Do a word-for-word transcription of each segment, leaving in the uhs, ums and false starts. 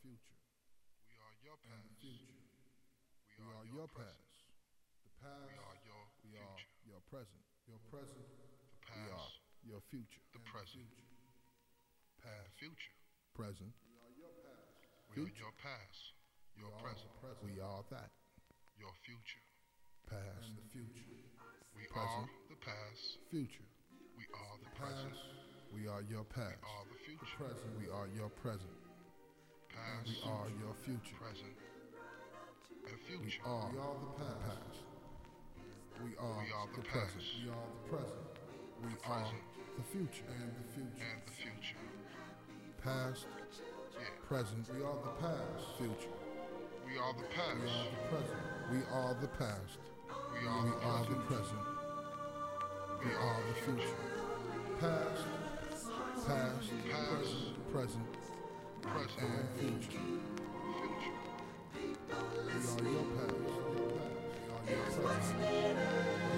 future. We are your And the past. future. We We are are your your present. past. The past. We are your We are future. your present. Your present. The We are past. your future. The And present. future. And the Past. future. Present. We are Future. your past. Your We are present. present. We are that. Your future. Past. And the future. We Present. are the past. Future. We are the present. Past. We are your past. We are the The future. present. We are your present. Past. We are your future. Present. And We future. are. We are the past. We are, We are the the present. past. We are the present. We The are present. the future. And the future. And the future. Past. Yeah. Present. We are the past. Future. We are the We past. are the present. We are the past. We are We the are the present. present. We We are the future. Past. Past. Past. Present. Present. And future. Future. We are your past. We are your present.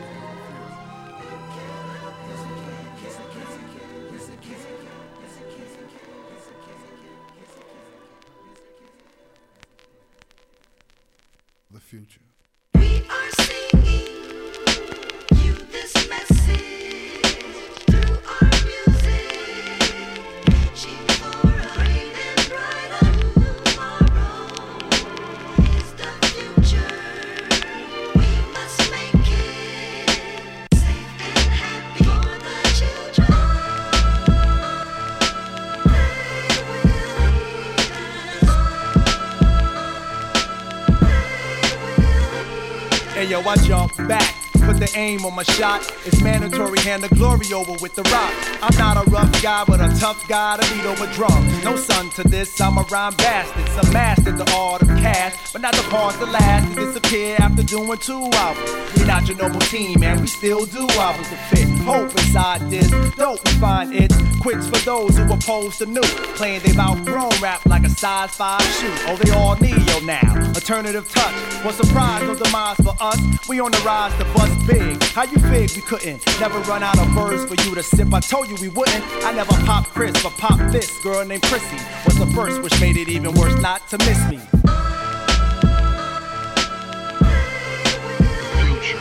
The future. We are singing you this message through our music, reaching for a great and brighter tomorrow. Is the future. We must make it safe and happy for the children. They will lead us. Hey yo, I jump back, put the aim on my shot. It's mandatory, hand the glory over with the rock. I'm not a rough guy, but a tough guy to beat over drums. No son to this, I'm a rhyme bastard. Some mastered the art of cash, but not the parts that last and disappear after doing two albums. We not your normal team, man, we still do albums to fit. Hope inside this, dope we find it's quits for those who oppose to new. Playing they've outgrown rap like a size five shoe. Oh, they all neo now, alternative touch. What surprise, no demise for us. We on the rise to bust big. How you fig we couldn't never run out of birds for you to sip? I told you we wouldn't. I never pop Chris, but pop this girl named Prissy. Was the first, which made it even worse not to miss me. Future.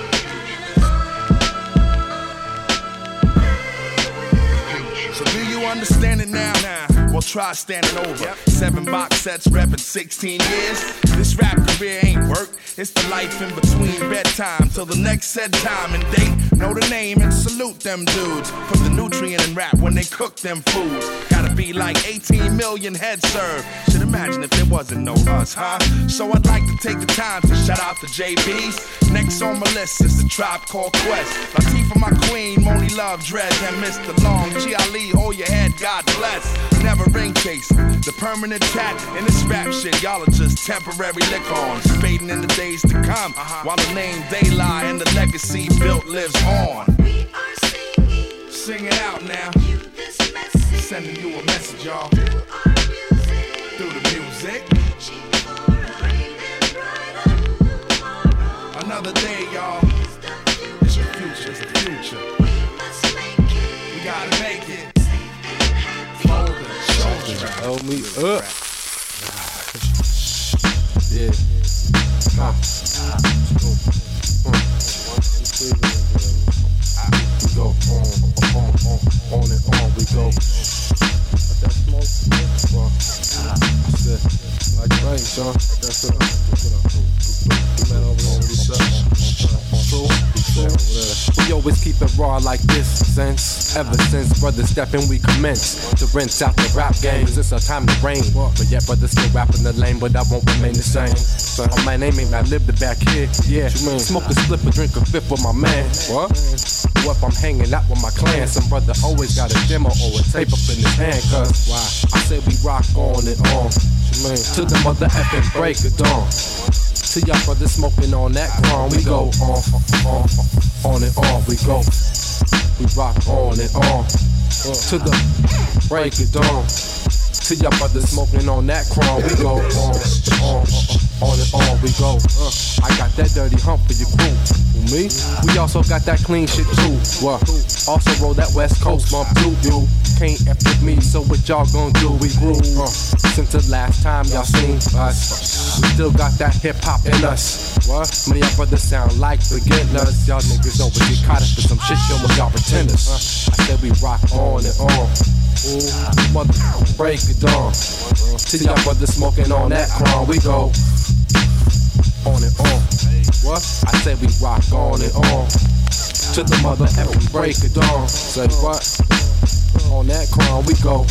Future. So do you understand it now? Nah. Well, try standing over. Yep. Seven box sets, reppin' sixteen years. This rap career ain't work. It's the life in between bedtime till the next said time and date. Know the name and salute them dudes. Put the nutrient in rap when they cook them foods. Gotta be like eighteen million heads served. Should imagine if there wasn't no us, huh? So I'd like to take the time to shout out the J Bs. Next on my list is the Tribe Called Quest. Latifah, my queen, Moni Love, Dread, and Mister Long. G. Ali, hold your head, God bless. Never ring chasing. The permanent tat in this rap shit, y'all are just temporary lick-ons. Fading in the days to come, uh-huh. While the name Daylight and the legacy built lives on. We are singing Sing it out now. you this message Sending you a message, y'all. through our music, Through the music. reaching for a great and brighter tomorrow. Another day, y'all. Is the It's the future. future, it's the future. We must make it We gotta make it. safe and happy Fold for it, the shoulder. children. Hold me up. Yeah. Uh. We go on, on, on, on and on. We go. That smoke, well, I said, like rain, son. That's it. Man, over there, what's up? True. We always keep it raw like this since ever since brothers stepping we commence to rinse out the rap game. It's a time to reign, but yet brothers still rapping the lane, but I won't remain the same. So my name ain't I live the back here. Yeah, smoke a slip or drink a fifth with my man. What? What if I'm hanging out with my clan? Some brother always got a demo or a tape up in his hand. Cause why? I say we rock on and on to the mother effing break of dawn. To y'all brothers smoking on that chrome, we go on, on, on and on, we go. We rock on and on to the break of dawn. To y'all brothers smoking on that chrome, we go on, on, on and on, we go. Uh, I got that dirty hump for your crew. Me? We also got that clean shit too. What? Also roll that West Coast bump too. You can't F with me, so what y'all gon' do? We grew uh, since the last time y'all seen us. We still got that hip hop in us. What? Many of y'all brothers sound like beginners. Y'all niggas don't get caught up in some shit, yo, when y'all pretenders. Uh, I said we rock on and on. Ooh, mother, break it down. Till y'all brothers smoking on that crown, we go on and on. What? I said we rock on and on. To the mother and we break it down. Say what? On that crown we go.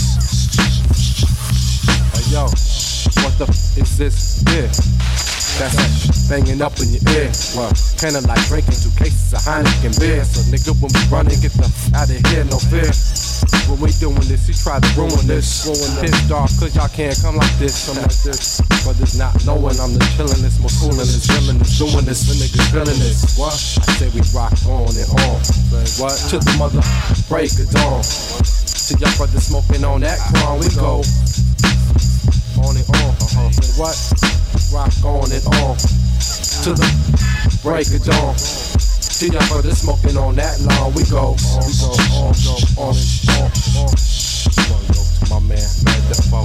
Hey yo, what the f is this here? That's banging up in your ear. Well, kinda like drinking two cases of Heineken beer. So nigga, when we running, get the f out of here, no fear. When we doing this, he try to ruin this. Pissed off, cause y'all can't come like this, come like this. But it's not knowing I'm the chillin'est, more coolingest, realin'est, doing this, the niggas feeling this. What? I say we rock on and on. Say what? To the mother, break it dawn. Till y'all brothers smoking on that crown, we go on and on. Uh-huh. Say what? Rock on and on. To the break it dawn. Till y'all brothers smoking on that lawn, we go on, we go on, go on, on, on. Wanna go to my man, Mad Defoe.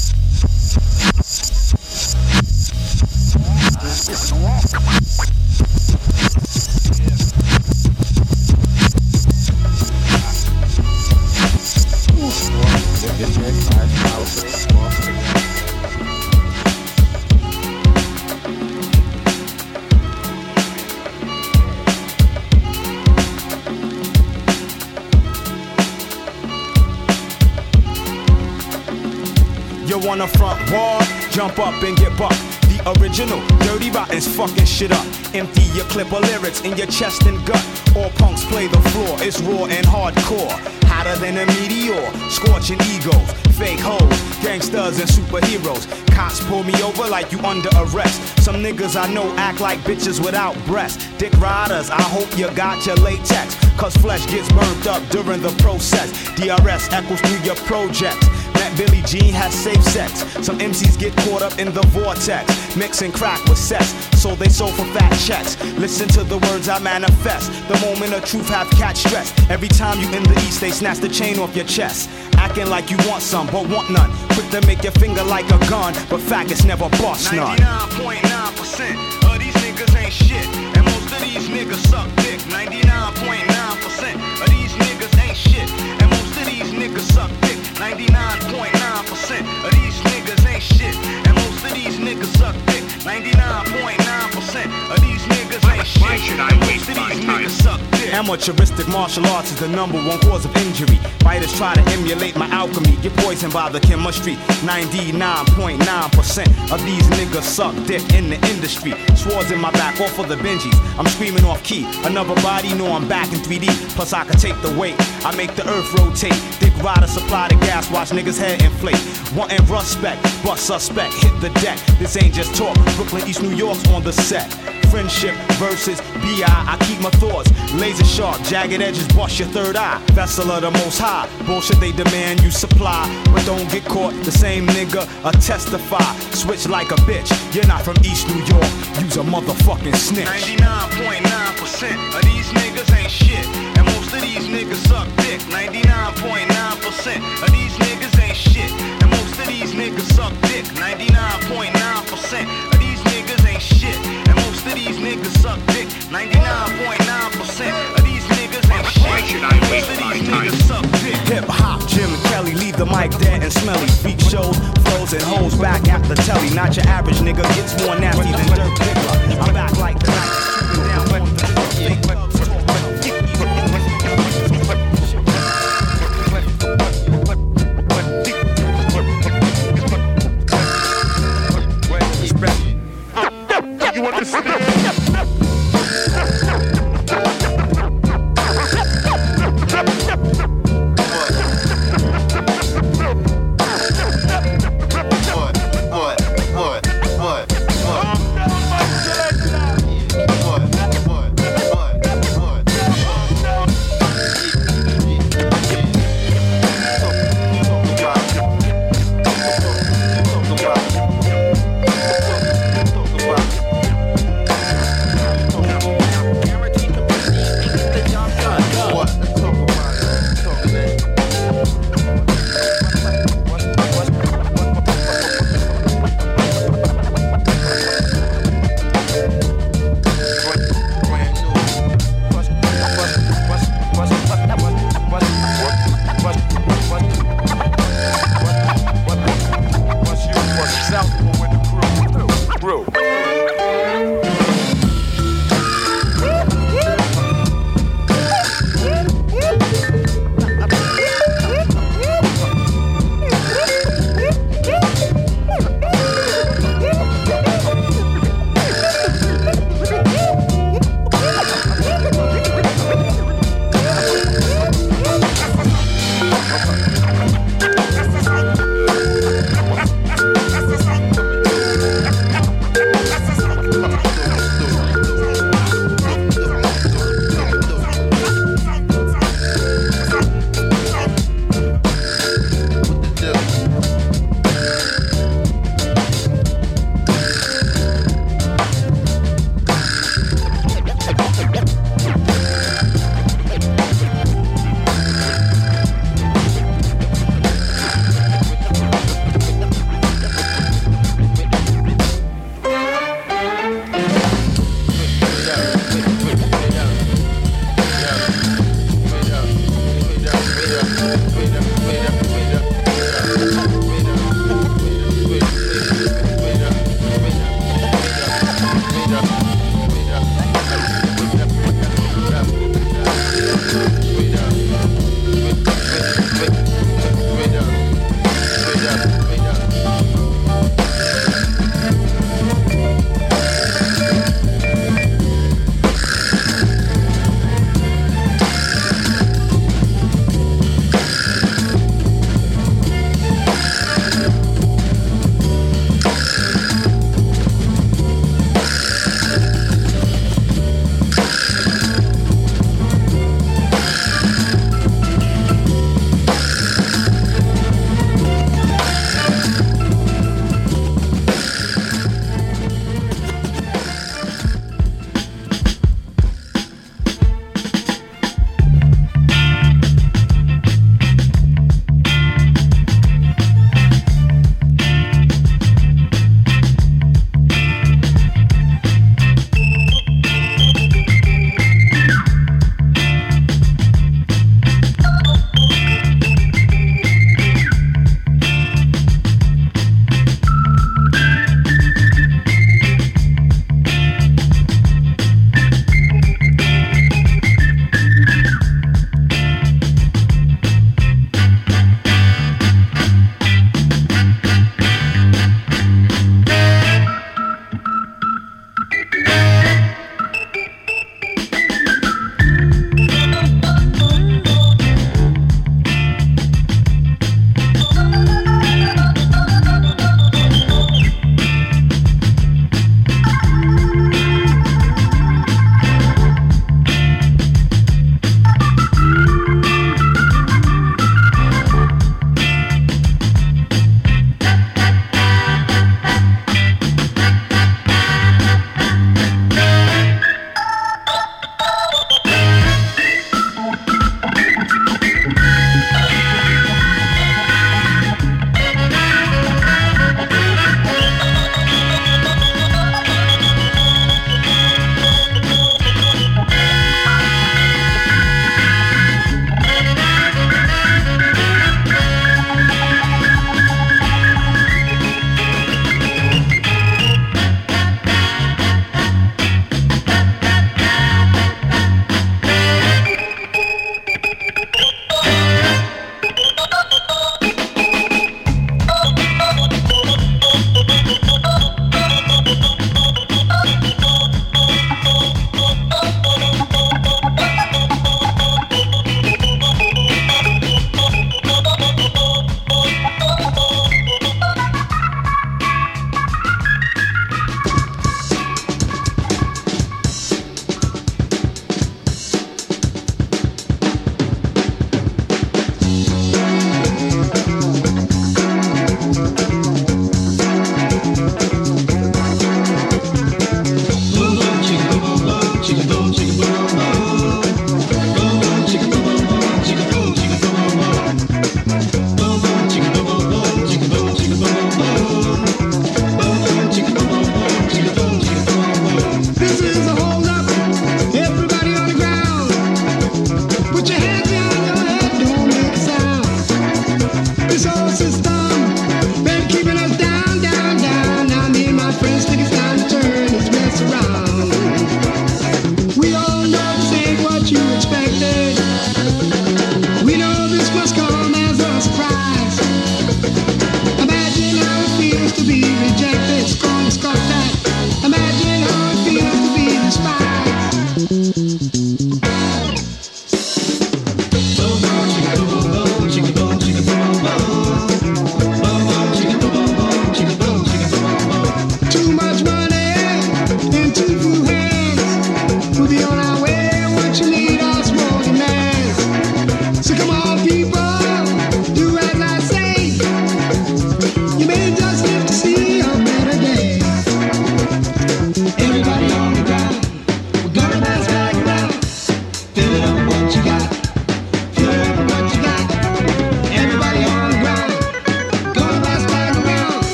You wanna front wall, jump up and get bucked. The original, Dirty Rotten's fucking shit up. Empty your clip of lyrics in your chest and gut. All punks play the floor, it's raw and hardcore. Hotter than a meteor, scorching egos. Fake hoes, gangsters and superheroes. Cops pull me over like you under arrest. Some niggas I know act like bitches without breasts. Dick riders, I hope you got your latex. Cause flesh gets burnt up during the process. D R S echoes through your projects. Met Billie Jean had safe sex. Some M Cs get caught up in the vortex. Mixing crack with cess, so they sold for fat checks. Listen to the words I manifest. The moment of truth have catch stress. Every time you in the east, they snatch the chain off your chest. Acting like you want some, but want none. Quick to make your finger like a gun, but faggots never bust none. ninety-nine point nine percent of these niggas ain't shit, and most of these niggas suck dick. ninety-nine point nine percent of these niggas ain't shit, and most of these niggas suck dick. ninety-nine point nine percent of these niggas ain't shit, and most of these niggas suck dick. ninety-nine point nine percent of these niggas ain't shit. Why should I waste my time? Suck dick. Amateuristic martial arts is the number one cause of injury. Fighters try to emulate my alchemy, get poisoned by the chemistry. ninety-nine point nine percent of these niggas suck dick in the industry. Swords in my back, off of the Benjis. I'm screaming off key. Another body, know I'm back in three D. Plus I can take the weight. I make the earth rotate. Dick rider supply the gas, watch niggas head inflate. Wanting respect, but suspect hit the deck. This ain't just talk. Brooklyn, East New York's on the set. Friendship versus B I I keep my thoughts laser sharp, jagged edges bust your third eye. Vessel of the most high, bullshit they demand you supply, but don't get caught. The same nigga a testify, switch like a bitch. You're not from East New York, you's a motherfucking snitch. ninety-nine point nine percent of these niggas ain't shit, and most of these niggas suck dick. ninety-nine point nine percent of these niggas ain't shit, and most of these niggas suck dick. ninety-nine point nine percent of these niggas ain't shit, and most of these niggas suck dick. ninety-nine point nine percent of these niggas ain't shit. Why should I waste Most of my these time? niggas suck dick. Hip hop, Jim Kelly, leave the mic dead and smelly. Freak shows, flows and hoes back at the telly. Not your average nigga, gets more nasty than Dirk Diggler. I'm back like the night, shooting down on the fake thugs talk about dick. You understand? What? What? What? What?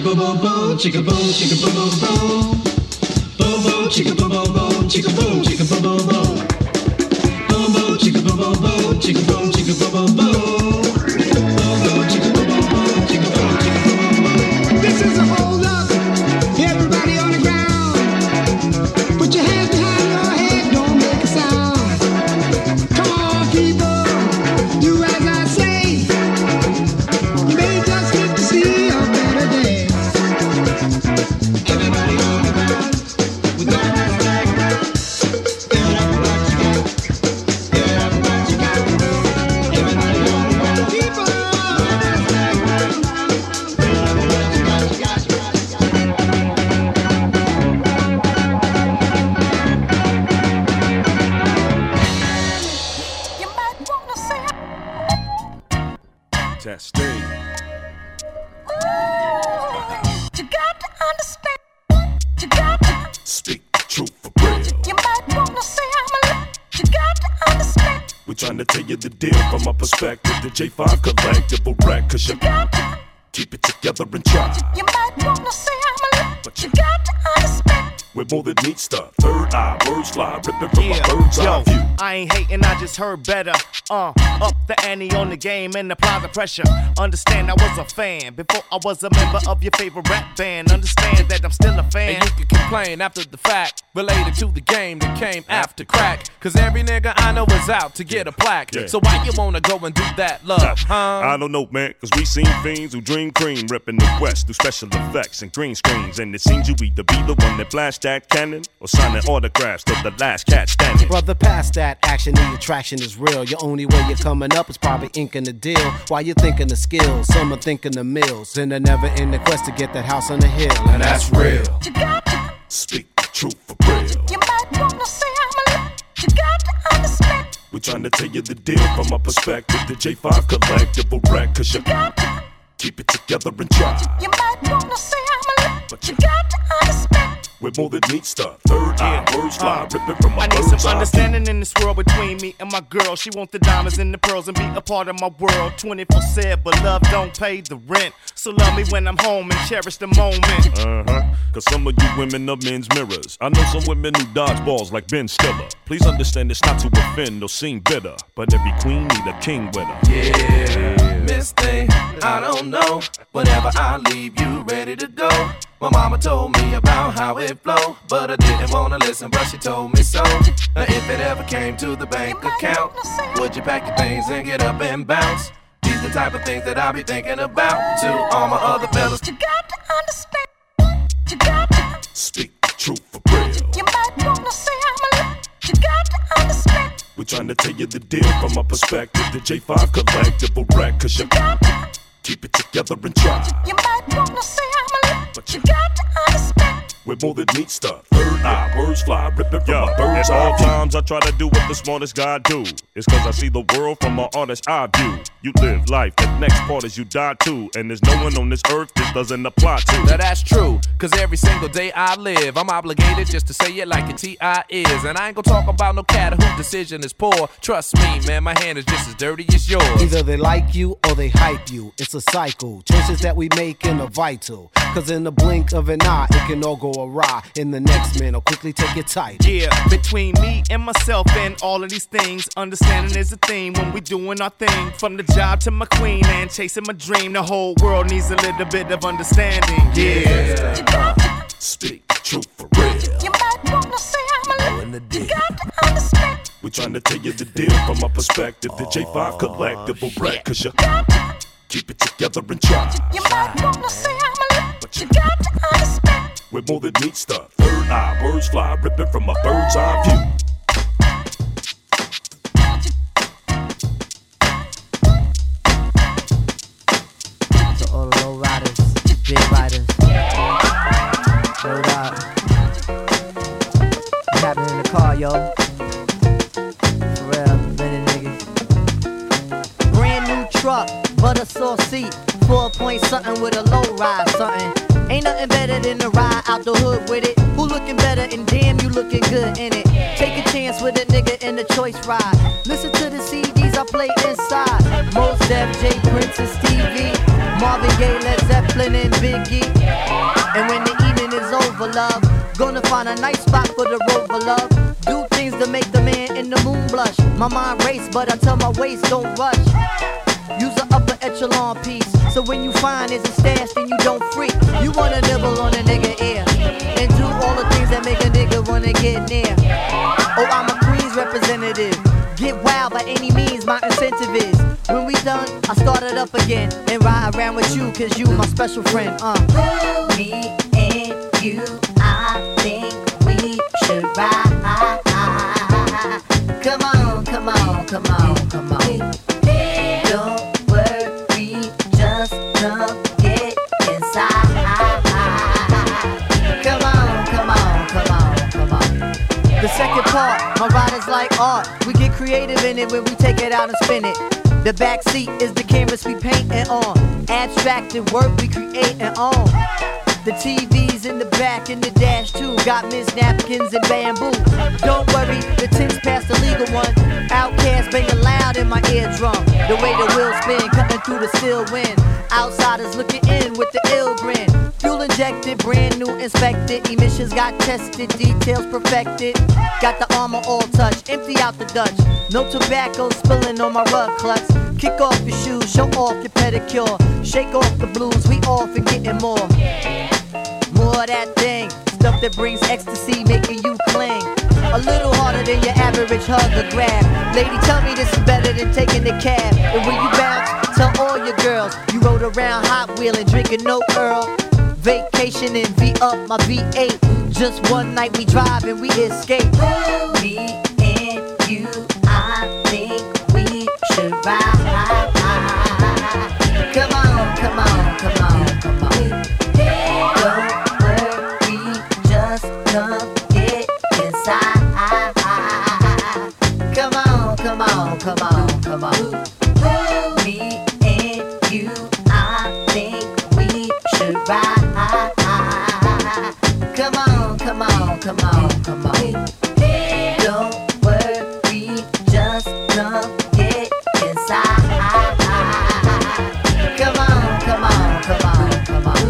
boom boom boom, chicka boom, chicka boom boom boom. Boom boom, chicka boom boom boom, chicka boom, chicka boom boom boom. Boom boom, chicka boom boom boom, chicka boom, chicka boom boom boom. Boom boom, chicka boom boom boom, chicka boom, chicka boom boom boom. This is a hold up. Everybody on the ground. Put your hands behind your head, don't make a sound. Come on, people, do as I say. You may just live to see a better day. Everybody on the ground, with no respect. Give it up what you got. Give it up what you got. Everybody on the ground, people, no respect. Give it up what you got, you got, you got, you got. You might wanna say Testing. you got to understand. You got to. Speak the truth for real. You might wanna say I'm a little. You got to understand. We're trying to tell you the deal from my perspective. The J five collectible wreck, cause you Got to. keep it together and try. You might wanna say I'm a little. But You you got to understand. we're more than neat stuff. Third eye, words fly, ripping from Yeah, my bird's eye yo, view. I ain't hating, I just heard better. Uh, up the ante on the game and apply the pressure. Understand I was a fan before I was a member of your favorite rap band. Understand that I'm still a fan. And you can complain after the fact, related to the game that came after crack. Cause every nigga I know is out to get a plaque. Yeah. So why you wanna go and do that, love, huh? I don't know, man, cause we seen fiends who dream cream, reppin' the West through special effects and green screens. And it seems you either be the one that blast that cannon or signing autographs to the last cat standing. Brother, past that action, the attraction is real. Your only way you're coming up is probably inking the deal. While you're thinking the skills, some are thinking the mills. And they're never in the quest to get that house on the hill. And that's real. You got to. Speak the truth for real. You might wanna say I'm a little. You got to understand. We're trying to tell you the deal from my perspective. The J five collectible wreck, cause you Got to. keep it together and try. You might wanna say I'm a little. But You you got to understand. we're more than neat stuff. Third eye, words fly, ripping from my I need bird's some eye view. understanding in this world between me and my girl. She want the diamonds and the pearls and be a part of my world. twenty-four seven, but love don't pay the rent. So love me when I'm home and cherish the moment. Uh-huh, cause some of you women are men's mirrors. I know some women who dodge balls like Ben Stiller. Please understand it's not to offend or seem bitter, but every queen need a king with her. Yeah, Miss Thing, I don't know. Whenever I leave, you ready to go. My mama told me about how it flow, but I didn't wanna listen, but she told me so. Now if it ever came to the bank account, would you pack your things and get up and bounce? These the type of things that I be thinking about. To all my other fellas, You got to understand. You got to. Speak the truth for real. You might wanna say I'm a little. You got to understand. We're trying to tell you the deal from my perspective. The J five collectible wreck, cause you Got to. keep it together and try. You might wanna say I'm a little. But You you got to understand. we're more than neat stuff. Third eye, words fly, ripping from my bird's eye view. At all times I try to do what the smartest guy do. It's cause I see the world from my honest eye view. You live life, the next part is you die too. And there's no one on this earth this doesn't apply to. now that's true, cause every single day I live, I'm obligated just to say it like a T I is. And I ain't gonna talk about no cat whose decision is poor. Trust me, man, my hand is just as dirty as yours. Either they like you or they hype you. It's a cycle. Choices that we make in a vital. Cause in the blink of an eye, it can all go awry. In the next minute, quickly take your title. Yeah, between me and myself and all of these things, understanding is a theme when we doing our thing. From the job to my queen and chasing my dream, the whole world needs a little bit of understanding. Yeah. You got to. Speak the truth for real. You might wanna say I'm a little. You got to understand. We're trying to tell you the deal from my perspective. The J five collectible wreck, cause you Got to. keep it together and try. You might wanna say I'm a little. But You you got to understand. we're more than neat stuff. Third eye, words fly, ripping from my bird's eye view. To all the low riders, big riders. Hold up. What's happening in the car, yo? For real, minute nigga. Brand new truck, butter sauce seat. Four point something with a low ride something. Ain't nothing better than to ride out the hood with it. Who looking better and damn you looking good in it. Take a chance with a nigga in the choice ride. Listen to the C Ds I play inside. Mos Def, J Prince and Stevie. Marvin Gaye, Led Zeppelin and Biggie. find a nice spot for the rover love. Do things to make the man in the moon blush. My mind race, but I tell my waist don't rush. Use an upper echelon piece, so when you find it's a stash, then you don't freak. You wanna nibble on a nigga ear, and do all the things that make a nigga wanna get near. Oh, I'm a Queens representative. Get wild by any means, my incentive is. When we done, I start it up again and ride around with you, cause you my special friend. Uh. Me and you, I think we should ride. Come on, come on, come on, come on. Don't worry, just come get inside. Come on, come on, come on, come on. The second part, my ride is like art. We get creative in it when we take it out and spin it. The back seat is the canvas we paintin' on. Abstracted work we creatin' on. The T V's in the back and the dash too. Got Miss Napkins and bamboo. Don't worry, the tin's past the legal one. Outcast banging loud in my eardrum. The way the wheels spin, cutting through the still wind. Outsiders looking in with the ill grin. Fuel injected, brand new inspected. Emissions got tested, details perfected. Got the armor all touched, empty out the Dutch. No tobacco spilling on my rug clutch. Kick off your shoes, show off your pedicure. Shake off the blues, we off and getting more. More of that thing, stuff that brings ecstasy, making you cling. A little harder than your average hug or grab. Lady, tell me this is better than taking the cab. And when you bounce, tell all your girls you rode around Hot Wheeling, drinking no Earl. Vacation and V up my V eight. Just one night we drive and we escape. Me and you, I think we should ride. Come on, come on, come on, come on. Don't worry, just come get inside. Come on, come on, come on, come on. Me and you, I think we should ride. Come on, come on, come on, come on. Don't worry, just come get inside. Come on, come on, come on, come on.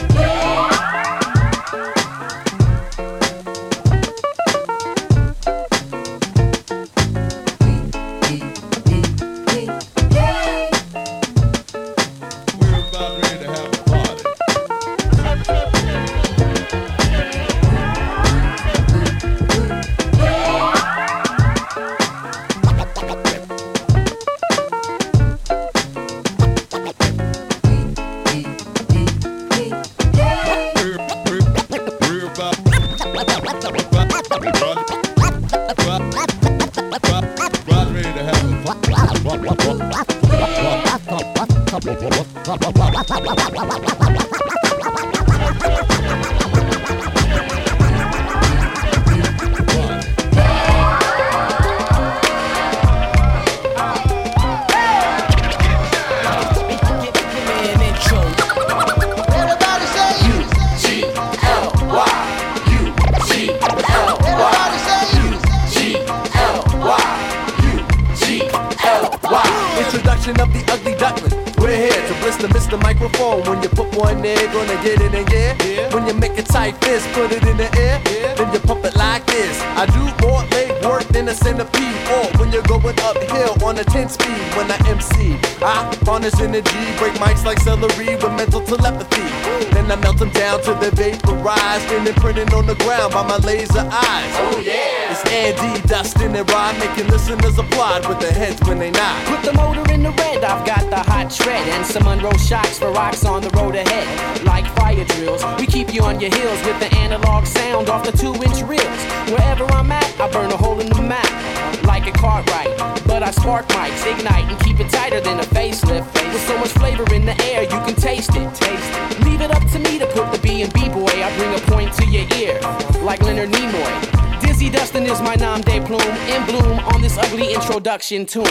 Of the ugly duckling. We're here to blister Mister Microphone. When you put one there, gonna get it in gear. Yeah. When you make a tight fist, put it in the air. Yeah. Then you pump it like this. I do more leg work than a centipede. Or when you're going uphill on a ten speed. When I M C, I harness energy, break mics like celery with mental telepathy. Woo. Then I melt them down till they vaporize. Then they printing on the ground by my laser eyes. Oh yeah! It's Andy, Dustin, and Rod making listeners applaud with their heads when they nod. Put the motor in the red, I've got the hot shred and some Monroe shocks for rocks on the road ahead. Like fire drills, we keep you on your heels with the analog sound off the two-inch reels. Wherever I'm at, I burn a hole in the map like a Cartwright. But I spark mics, ignite, and keep it tighter than a facelift. With so much flavor in the air, you can taste it. Taste it. Leave it up to me to put the B and B boy. I bring a point to your ear, like Leonard Nimoy. Dizzy Dustin is my nom de plume, in bloom on this ugly introduction tune.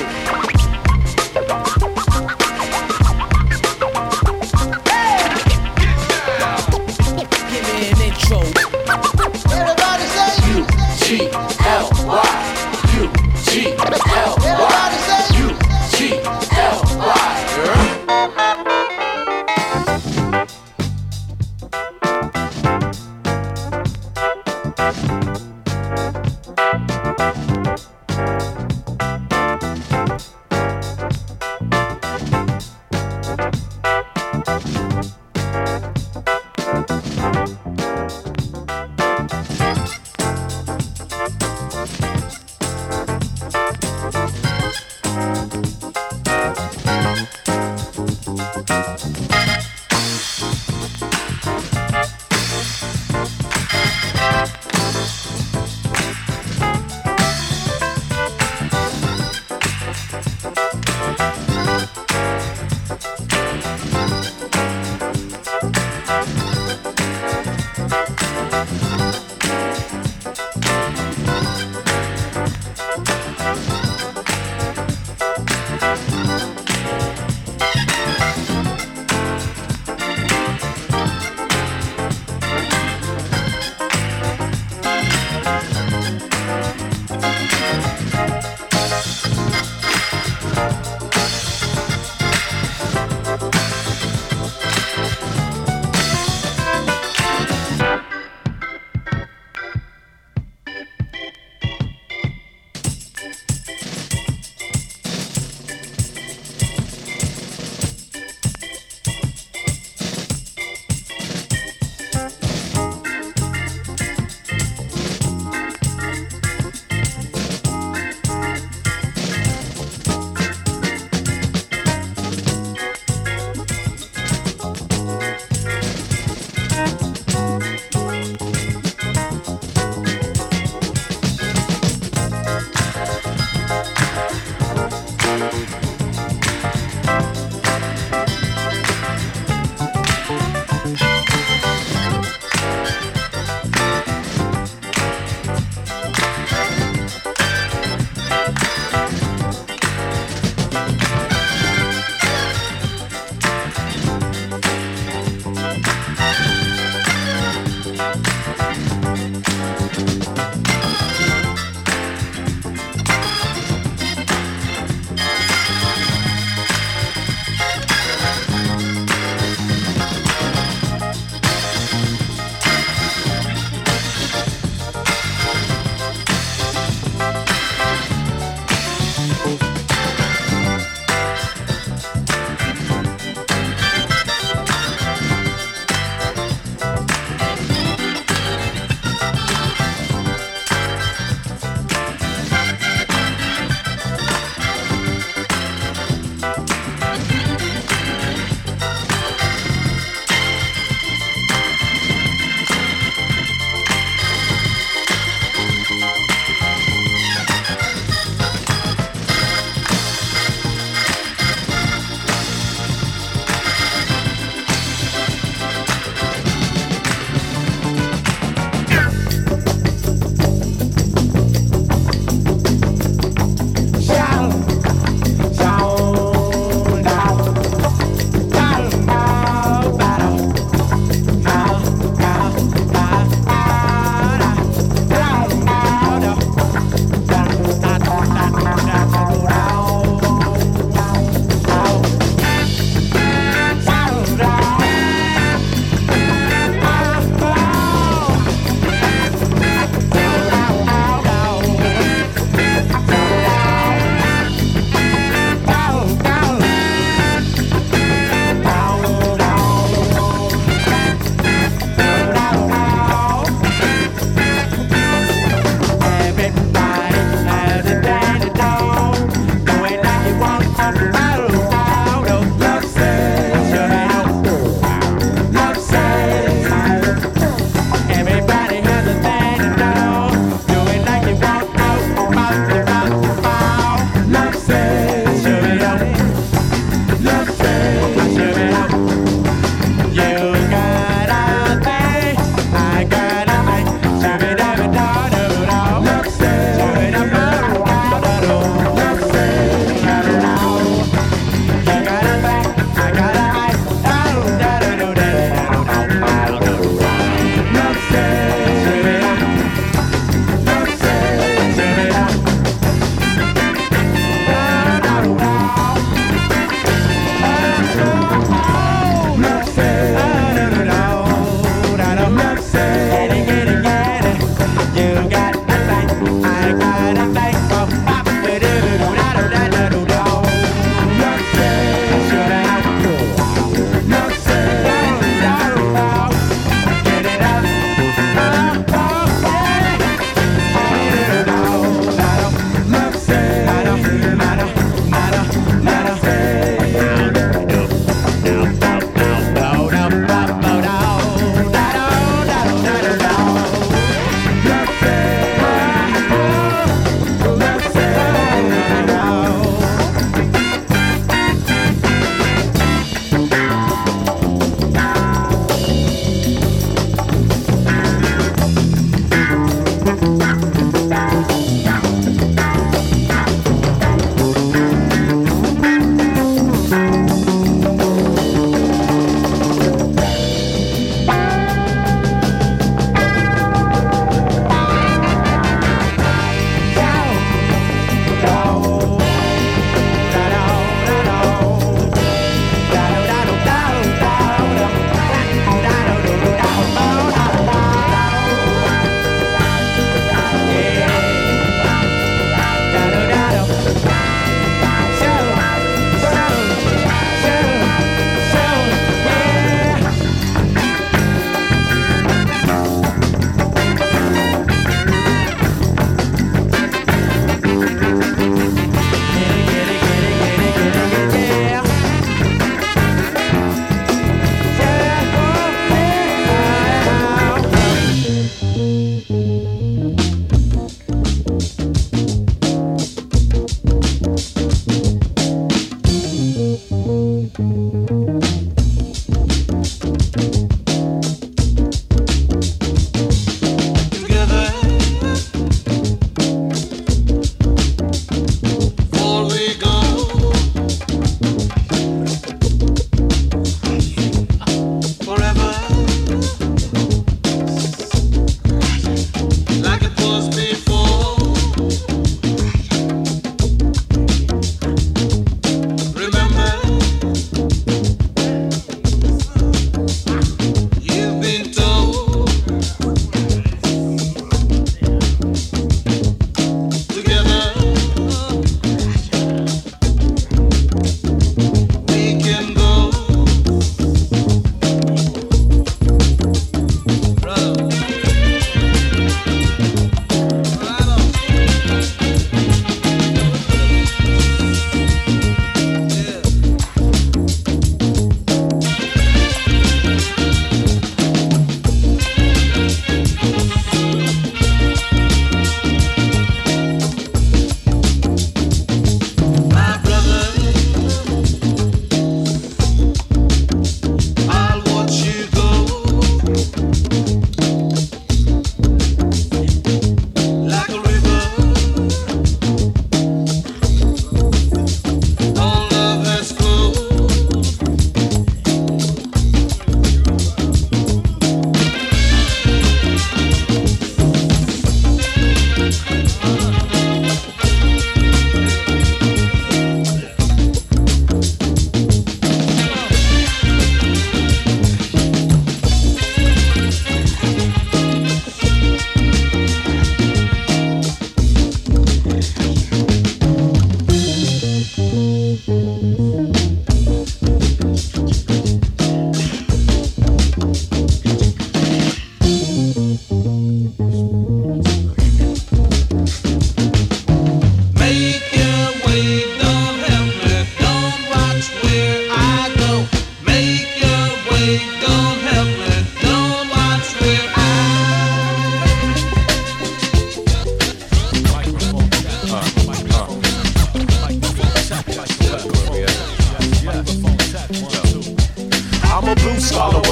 Give me an intro. Everybody say U G L Y. U G L Y. Everybody say U G L Y. Love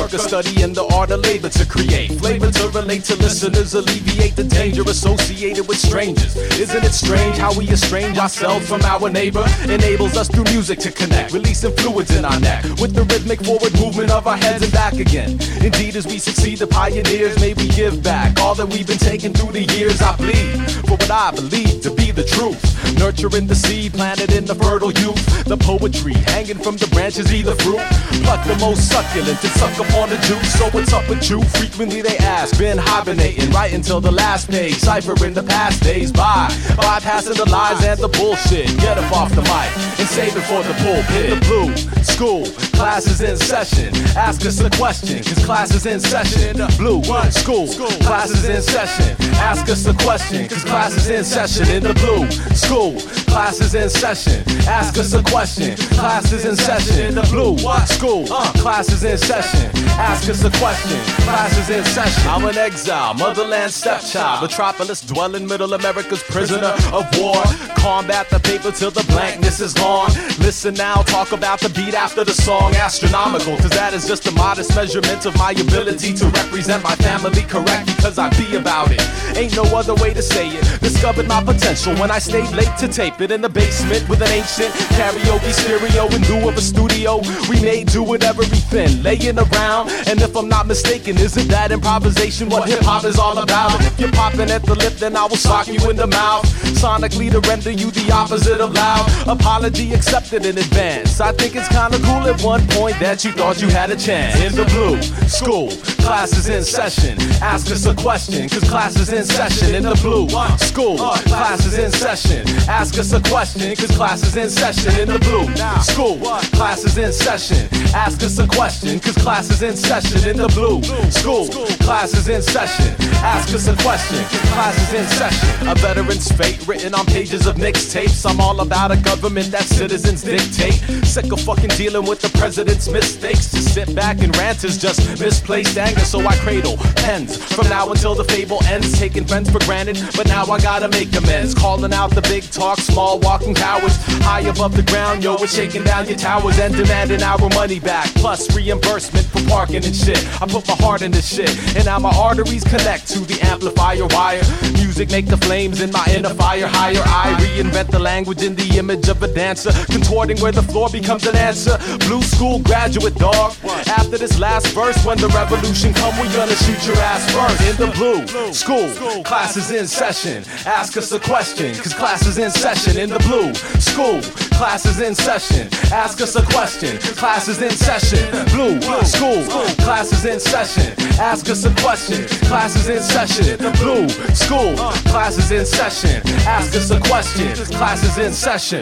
work of study and the art of labor to create flavor to relate to listeners, alleviate the danger associated with strangers. Isn't it strange how we estrange ourselves from our neighbor? Enables us through music to connect, releasing fluids in our neck with the rhythmic forward movement of our heads and back again. Indeed, as we succeed, the pioneers, may we give back all that we've been taking through the years. I bleed for what I believe to be the truth, nurturing the seed planted in the fertile youth. The poetry hanging from the branches, be the fruit. Pluck the most succulent and suck upon the juice. So what's up with you? Frequently they ask. Been hibernating right until the last page, ciphering the past days by, bypassing the lies and the bullshit. Get up off the mic and save it for the pulpit. The blue school class is in session. Ask us a question, cause class is in session. The blue school class is in session. Ask us a question, cause class is in session. In the blue school class is in session. Ask us a question, class is in session. In the blue school class is in session. Ask us a question, class is in session. I'm an exile, motherland stepchild, metropolis dwelling, middle America's prisoner of war. Combat the paper till the blankness is gone. Listen now, talk about the beat after the song. Astronomical, cause that is just a modest measurement of my ability to represent my family correct, because I be about it. Ain't no other way to say it. Discovered my potential when I stayed late to tape it in the basement with an ancient karaoke stereo in lieu of a studio. We made do with everything laying around, and if I'm not mistaken, isn't that improvisation what hip-hop is all about? And if you're popping at the lip, then I will sock you in the mouth, sonically to render you the opposite of loud. Apology accepted in advance. I think it's kinda cool at one point that you thought you had a chance. In the blue school, class is in session. Ask us a question, cause class is in session. In the blue school, class is in session. Ask us a question, cause class is in session. In the blue school, class is in session. Ask us a question, cause class is in session. In the blue school, class is in session. Ask us a question, cause class is in session. A veteran's fate written on pages of mixtapes. I'm all about a government that citizens dictate. Sick of fucking dealing with the president's mistakes. To sit back and rant is just misplaced anger, so I cradle pens from now until the fable ends. Taking friends for granted, but now I gotta make amends. Calling out the big talk, small walking cowards. High above the ground, yo, we're shaking down your towers and demanding our money back, plus reimbursement for parking and shit. I put my heart in this shit, and now my arteries connect to the amplifier wire. Music make the flames in my inner fire higher. I reinvent the language in the image of a dancer, contorting where the floor becomes an answer. Blue school graduate, dog. After this last verse, when the revolution come, we gonna shoot your ass first. In the blue school, class is in session. Ask us a question, cause class is in session. In the blue school, class is in session. Ask us a question, class is in session. Blue school, class is in session. Ask us a question, class is in session. Blue school, class is in session. Ask us a question, class is in session.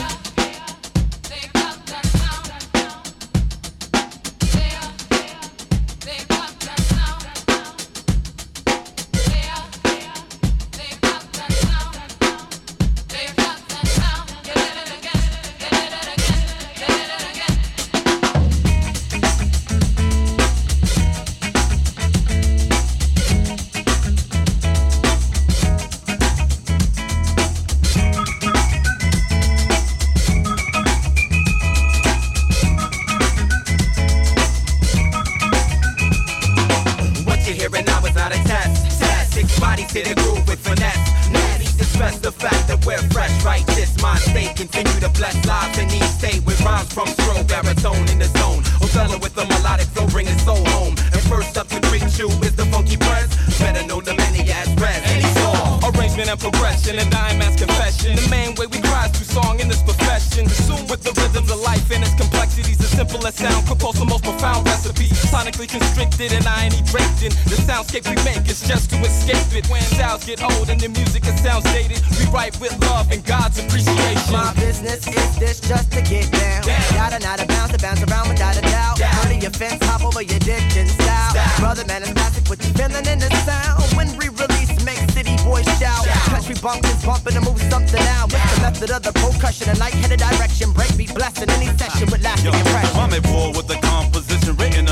Get old and the music it sounds dated. We write with love and God's appreciation. My business is this just to get down. Gotta not a bounce to bounce around without a doubt. Under your fence, hop over your ditch and style. style. Brother man is classic with the feeling in the sound. When re-release, make city boys shout. shout. Country bumpkins bumping to move something out. With the method of the percussion and light-headed direction. Break beat blessing any session with lasting impression. I'm a boy with the composition written and all of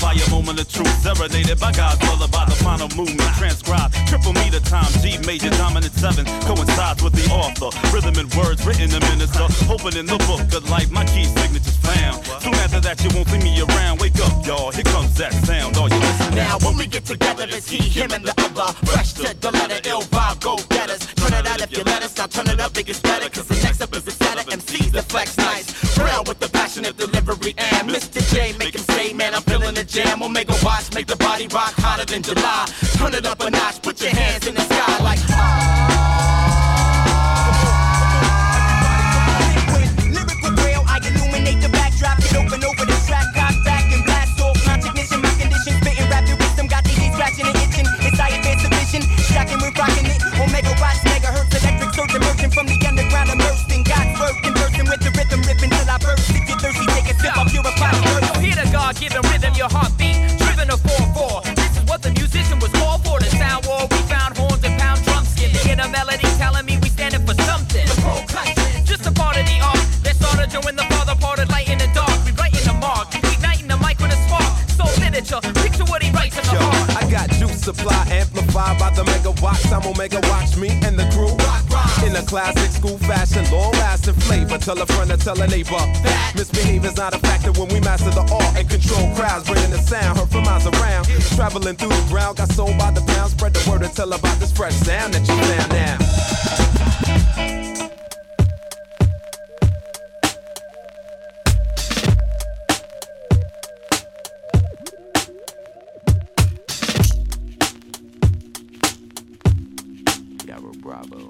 by a moment of truth. Serenaded by God's brother by the final movement. Transcribed, triple meter time, G major dominant seven. Coincides with the author. Rhythm and words written to minister. Hoping in the book of life, my key signature's found. Soon after that, you won't see me around. Wake up, y'all, here comes that sound. All you listen now. When we get together, it's he, him, and the other. Fresh to the letter, ill vibe, go get us. Turn it out if you let us. Now turn it up, it gets better. Cause the next up is the set of M Cs that flex nice. Real with the passionate delivery. And Mister J, make him say, man, I'm feeling the jam. Omega watch, make the body rock hotter than July. Turn it up a notch, put your hands in the sky like lyrical rail, I illuminate the backdrop. Get open over the track, cock back and blast off. Contribution, my condition, spitting rapid wisdom. Got these scratching and itching. It's I advance the vision, shocking, we're rocking it. Omega watch, megahertz, electric surge emerging from the underground, immersed in God's word, conversing with the rhythm, ripping till I burst. If you're thirsty, take a sip, I'll purify the earth. Yo, hear the God-given rhythm, your heartbeat, driven a four four. This is what the musician was called for. The sound war, we found horns and pound drums. Giving a melody, telling me we standing for something. Just a part of the art that started during the father parted light in the dark. We writing the mark, igniting the mic with a spark. Soul literature, picture what he writes in the Yo, heart. I got juice supply amplified by the megawatts. I'm Omega Watch, me and the crew. In a classic school fashion, long lasting flavor. Tell a friend or tell a neighbor. Misbehavior's not a factor when we master the art and control crowds, bringing the sound heard from miles around. Traveling through the ground, got sold by the pound. Spread the word and tell about this fresh sound that you found now. Bravo.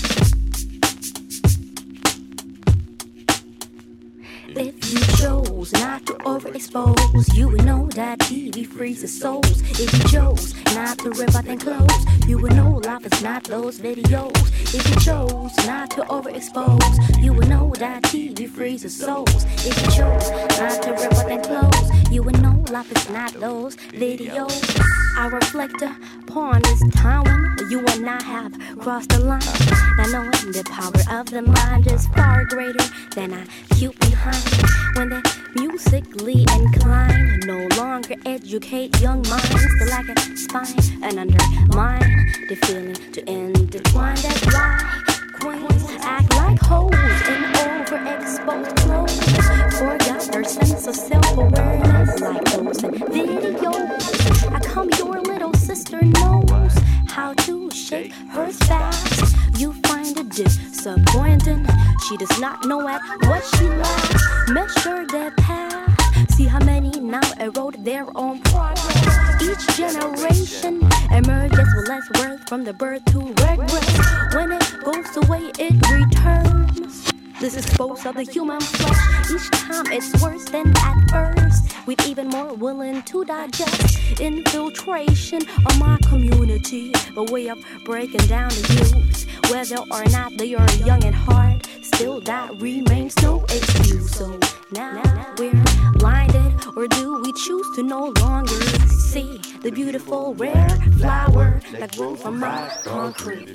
If you chose not to overexpose, you would know that T V freezes souls. If you chose not to rip out and close, you would know life is not those videos. If you chose not to overexpose, you would know that T V freezes souls. If you chose not to rip out and close, you would know life is not those videos. I reflect upon this time when you and I have crossed the line. Now knowing the power of the mind is far greater than I cute behind. When the musically inclined no longer educate young minds, the lack of spine and undermine the feeling to intertwine. That's why queens act like hoes in overexposed clothes. Forgot their sense of self-awareness like those in videos. I come your little sister knows how to shake hers fast. You find it disappointing. She does not know at what she lacks. Measure their path. See how many now erode their own progress. Each generation emerges with less worth from the birth to regress. When it goes away, it returns. This is both of the human flesh. Each time it's worse than at first. We're even more willing to digest infiltration of my community. A way of breaking down the youth. Whether or not they are young at heart, still that remains no excuse. So now we're blinded, or do we choose to no longer see the beautiful rare flower that grew from our concrete?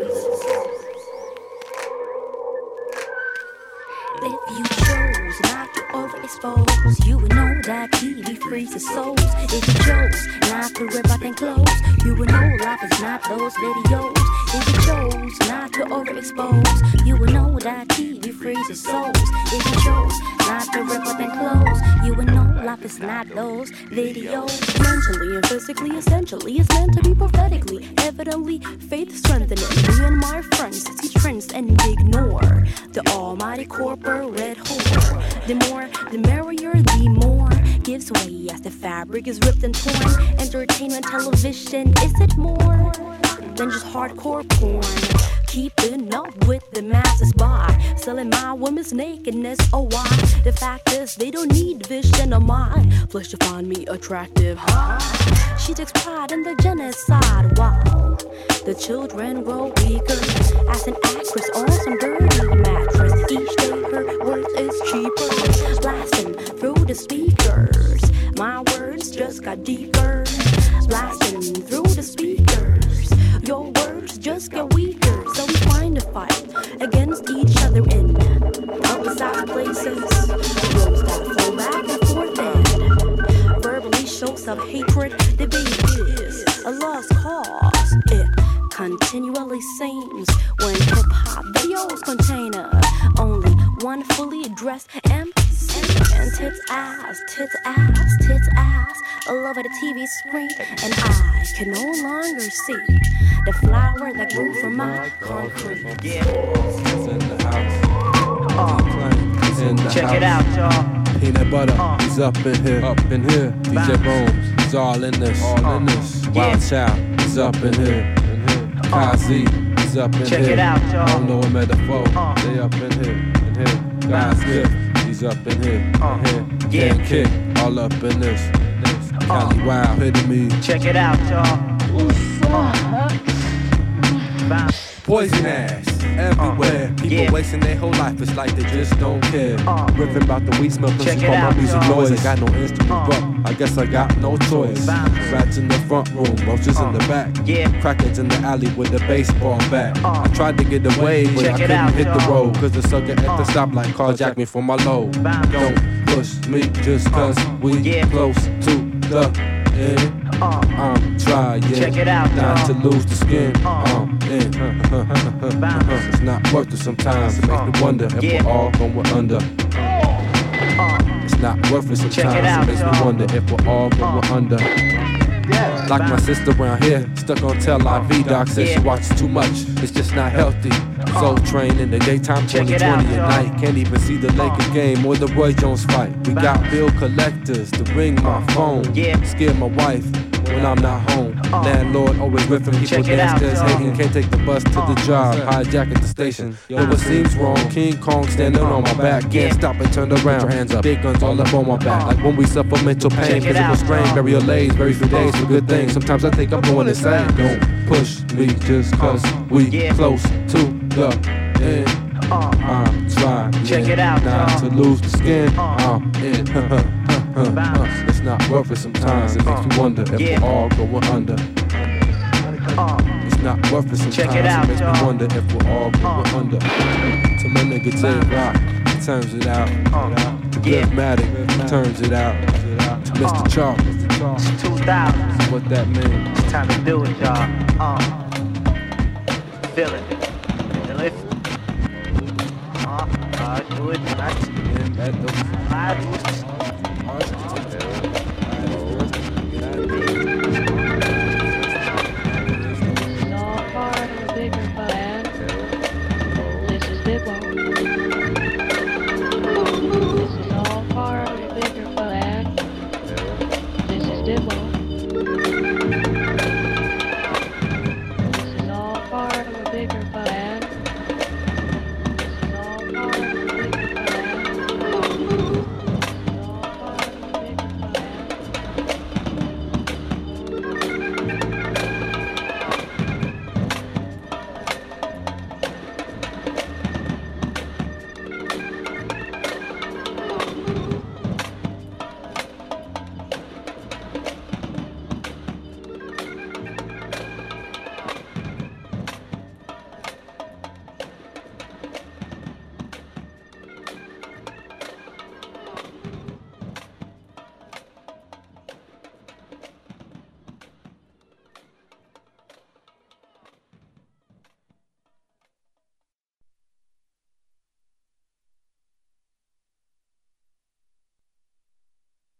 If you chose not to overexpose, you would know that T V freezes souls. If you chose not to rip out and close, you would know life is not those videos. If you chose not to overexpose, you would know that T V freezes souls. If you chose not to rip up and close, you would know life is not those videos. Mentally and physically, essentially, it's meant to be prophetically. Evidently, faith strengthening me and my friends to see trends and ignore the almighty corporate whore. The more, the merrier, the more gives way as the fabric is ripped and torn. Entertainment television, is it more than just hardcore porn? Keeping up with the masses by selling my women's nakedness. Oh, why? The fact is, they don't need vision of my flesh to find me attractive. Huh? She takes pride in the genocide. Wow, the children grow weaker as an actress on some dirty mattress. Each day her worth is cheaper, blasting through the speakers. My words just got deeper, blasting through the speakers. Your words just get weaker, so we find a fight against each other in opposite places. Words that flow back and forth and verbally show seems when hip hop videos contain a only one fully dressed M C. And tits ass, tits ass, tits ass all over the T V screen, and I can no longer see the flower that grew from my concrete. Yeah. He's in the house. Uh, he's in the Check house. it out, y'all. Peanut butter, Uh. he's up in here, up in here. D J Bones, he's all in this, all Uh. in this. Yeah. Wild Child, he's up in here, in here. Kazi, he's up in Check here. it out, y'all. Don't know a metaphor, Uh. they up in here, in here. God's gift, he's up in here, in here. Yeah. Damn Kick, all up in this. this. Cali Wild, epitome. Check it out, y'all. Poison ass everywhere. Uh, People yeah. wasting their whole life. It's like they just don't care. Uh, Ripping about the weed smell cause check it's it called my out, music y'all. noise. Ain't got no instrument, Uh, but I guess I got no choice. Rats in the front room, roaches in the back. Yeah. Crackheads in the alley with a baseball bat. Uh, I tried to get away, but check I it couldn't out, hit the y'all. road. Cause the sucker at the stoplight carjacked me for my load. Don't push me just cause we Yeah. close to the end. I'm trying Check it out, not to y'all. lose the skin. I'm in. It's not worth it sometimes. It makes me wonder if Yeah. we're all going under. It's not worth it sometimes. Check it out, It makes me y'all. wonder if we're all going under. Like my sister around here, stuck on Tel Aviv. Doc says she Yeah. watches too much. It's just not healthy. Soul Train in the daytime, Check twenty it out, twenty at y'all. night. Can't even see the Laker game or the Roy Jones fight. We got bill collectors to ring my phone. Yeah. Scare my wife when I'm not home. Landlord always ripping people Check it out, downstairs y'all. hating. Can't take the bus to the job. Hijack at the station. Yo, what seems wrong? King Kong standing on my back. Can't stop and turn around. Put your hands up. Big guns all up on my back. Like when we suffer mental pain, Check it physical out, strain, y'all. burial lays, very few days for good things. Sometimes I think I'm going insane. Don't push me just cause we Yeah. close to the end. I'm trying Check it out, not y'all. to lose the skin. I'm in. It's not worth it sometimes. It makes me wonder if Yeah. we're all going under. It's not worth it sometimes. Check it out, makes me y'all. wonder if we're all going under. To my nigga Tay Rock, he turns it out. To Yeah. Biff Matic, turns it out. To Mister Chalk, It's two thousand. what that means. It's time to do it, y'all. Uh, feel it. Feel it. Uh, uh, do it. Nice. I do it.